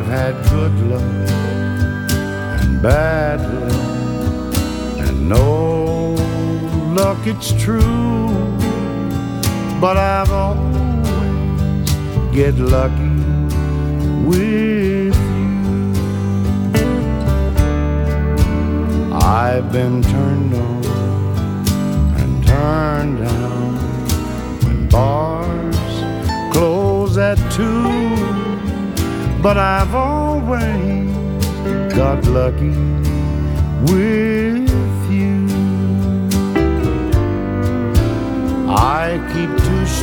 I've had good luck and bad luck and no luck, it's true, but I've always get lucky with you. I've been turned on and turned down when bars close at 2, but I've always got lucky with you. I keep